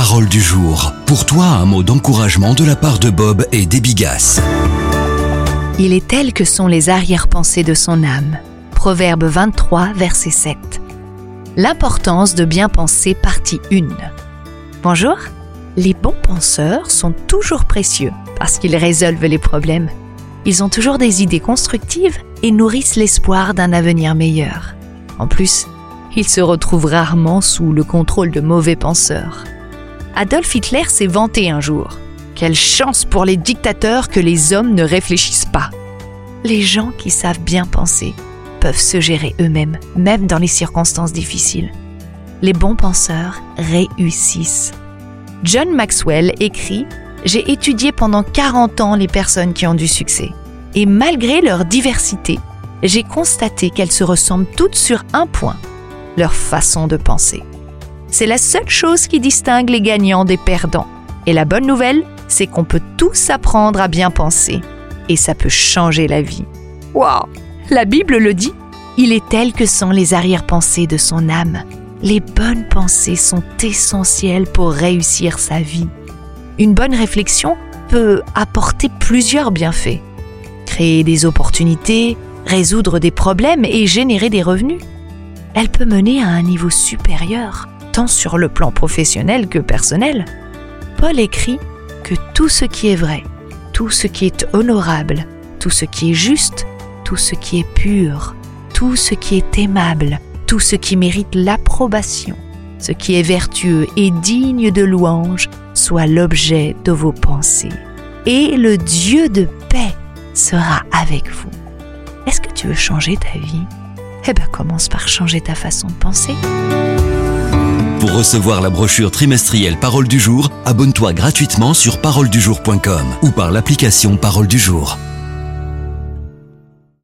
Parole du jour. Pour toi, un mot d'encouragement de la part de Bob et d'Ebigas. Il est tel que sont les arrière-pensées de son âme. Proverbe 23, verset 7. L'importance de bien penser, partie 1. Bonjour. Les bons penseurs sont toujours précieux parce qu'ils résolvent les problèmes. Ils ont toujours des idées constructives et nourrissent l'espoir d'un avenir meilleur. En plus, ils se retrouvent rarement sous le contrôle de mauvais penseurs. Adolf Hitler s'est vanté un jour. Quelle chance pour les dictateurs que les hommes ne réfléchissent pas. Les gens qui savent bien penser peuvent se gérer eux-mêmes, même dans les circonstances difficiles. Les bons penseurs réussissent. John Maxwell écrit « J'ai étudié pendant 40 ans les personnes qui ont du succès. Et malgré leur diversité, j'ai constaté qu'elles se ressemblent toutes sur un point, leur façon de penser. C'est la seule chose qui distingue les gagnants des perdants. Et la bonne nouvelle, c'est qu'on peut tous apprendre à bien penser. Et ça peut changer la vie. Waouh! La Bible le dit, il est tel que sont les arrière-pensées de son âme. Les bonnes pensées sont essentielles pour réussir sa vie. Une bonne réflexion peut apporter plusieurs bienfaits. Créer des opportunités, résoudre des problèmes et générer des revenus. Elle peut mener à un niveau supérieur, tant sur le plan professionnel que personnel. Paul écrit que tout ce qui est vrai, tout ce qui est honorable, tout ce qui est juste, tout ce qui est pur, tout ce qui est aimable, tout ce qui mérite l'approbation, ce qui est vertueux et digne de louange, soit l'objet de vos pensées. Et le Dieu de paix sera avec vous. Est-ce que tu veux changer ta vie? Commence par changer ta façon de penser. Pour recevoir la brochure trimestrielle Parole du jour, abonne-toi gratuitement sur paroledujour.com ou par l'application Parole du jour.